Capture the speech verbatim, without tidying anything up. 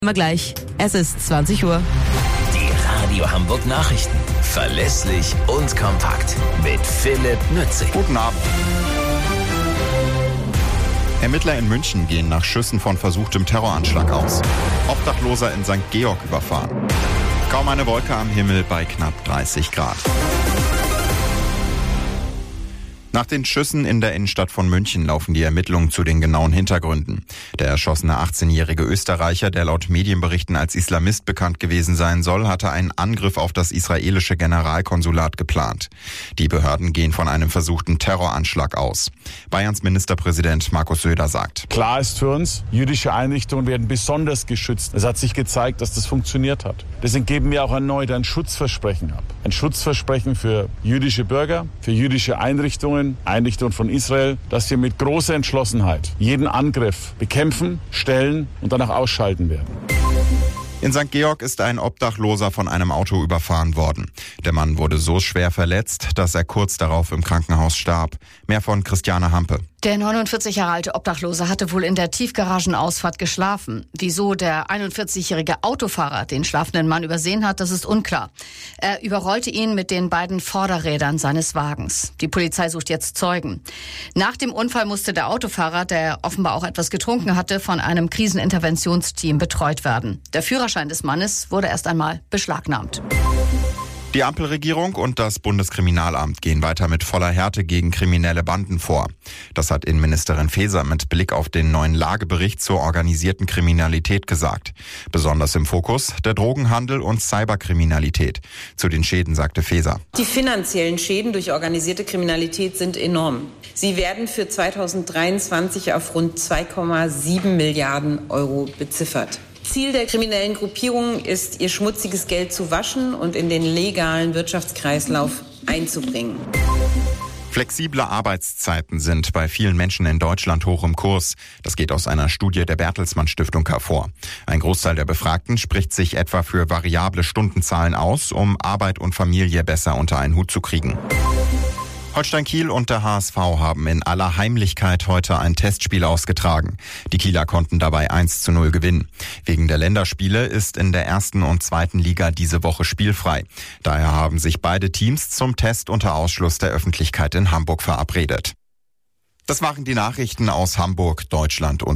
Immer gleich. Es ist zwanzig Uhr. Die Radio Hamburg Nachrichten. Verlässlich und kompakt. Mit Philipp Nützig. Guten Abend. Ermittler in München gehen nach Schüssen von versuchtem Terroranschlag aus. Obdachloser in Sankt Georg überfahren. Kaum eine Wolke am Himmel bei knapp dreißig Grad. Nach den Schüssen in der Innenstadt von München laufen die Ermittlungen zu den genauen Hintergründen. Der erschossene achtzehnjährige Österreicher, der laut Medienberichten als Islamist bekannt gewesen sein soll, hatte einen Angriff auf das israelische Generalkonsulat geplant. Die Behörden gehen von einem versuchten Terroranschlag aus. Bayerns Ministerpräsident Markus Söder sagt: Klar ist für uns, jüdische Einrichtungen werden besonders geschützt. Es hat sich gezeigt, dass das funktioniert hat. Deswegen geben wir auch erneut ein Schutzversprechen ab. Ein Schutzversprechen für jüdische Bürger, für jüdische Einrichtungen, Einrichtungen von Israel, dass wir mit großer Entschlossenheit jeden Angriff bekämpfen, stellen und danach ausschalten werden. In Sankt Georg ist ein Obdachloser von einem Auto überfahren worden. Der Mann wurde so schwer verletzt, dass er kurz darauf im Krankenhaus starb. Mehr von Christiane Hampe. Der neunundvierzig Jahre alte Obdachlose hatte wohl in der Tiefgaragenausfahrt geschlafen. Wieso der einundvierzigjährige Autofahrer den schlafenden Mann übersehen hat, das ist unklar. Er überrollte ihn mit den beiden Vorderrädern seines Wagens. Die Polizei sucht jetzt Zeugen. Nach dem Unfall musste der Autofahrer, der offenbar auch etwas getrunken hatte, von einem Kriseninterventionsteam betreut werden. Der Führerschein des Mannes wurde erst einmal beschlagnahmt. Die Ampelregierung und das Bundeskriminalamt gehen weiter mit voller Härte gegen kriminelle Banden vor. Das hat Innenministerin Faeser mit Blick auf den neuen Lagebericht zur organisierten Kriminalität gesagt. Besonders im Fokus der Drogenhandel und Cyberkriminalität. Zu den Schäden sagte Faeser: Die finanziellen Schäden durch organisierte Kriminalität sind enorm. Sie werden für zweitausenddreiundzwanzig auf rund zwei Komma sieben Milliarden Euro beziffert. Ziel der kriminellen Gruppierungen ist, ihr schmutziges Geld zu waschen und in den legalen Wirtschaftskreislauf einzubringen. Flexible Arbeitszeiten sind bei vielen Menschen in Deutschland hoch im Kurs. Das geht aus einer Studie der Bertelsmann Stiftung hervor. Ein Großteil der Befragten spricht sich etwa für variable Stundenzahlen aus, um Arbeit und Familie besser unter einen Hut zu kriegen. Holstein Kiel und der H S V haben in aller Heimlichkeit heute ein Testspiel ausgetragen. Die Kieler konnten dabei eins zu null gewinnen. Wegen der Länderspiele ist in der ersten und zweiten Liga diese Woche spielfrei. Daher haben sich beide Teams zum Test unter Ausschluss der Öffentlichkeit in Hamburg verabredet. Das waren die Nachrichten aus Hamburg, Deutschland und